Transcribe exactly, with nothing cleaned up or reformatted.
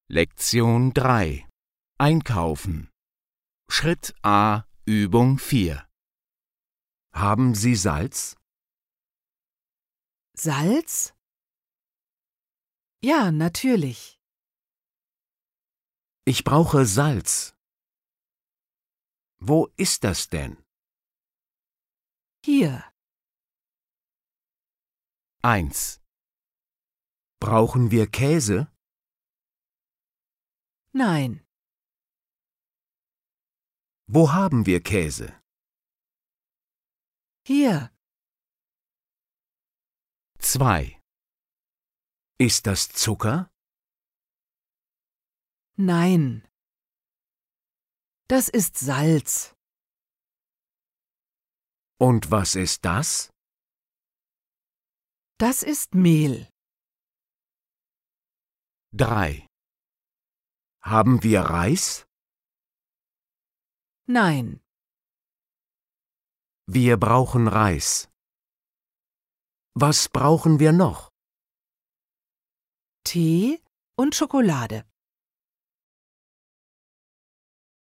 Lektion drei. Einkaufen. Schritt A, Übung vier. Haben Sie Salz? Salz? Ja, natürlich. Ich brauche Salz. Wo ist das denn? Hier. eins. Brauchen wir Käse? Nein. Wo haben wir Käse? Hier. zwei. Ist das Zucker? Nein. Das ist Salz. Und was ist das? Das ist Mehl. drei. Haben wir Reis? Nein. Wir brauchen Reis. Was brauchen wir noch? Tee und Schokolade.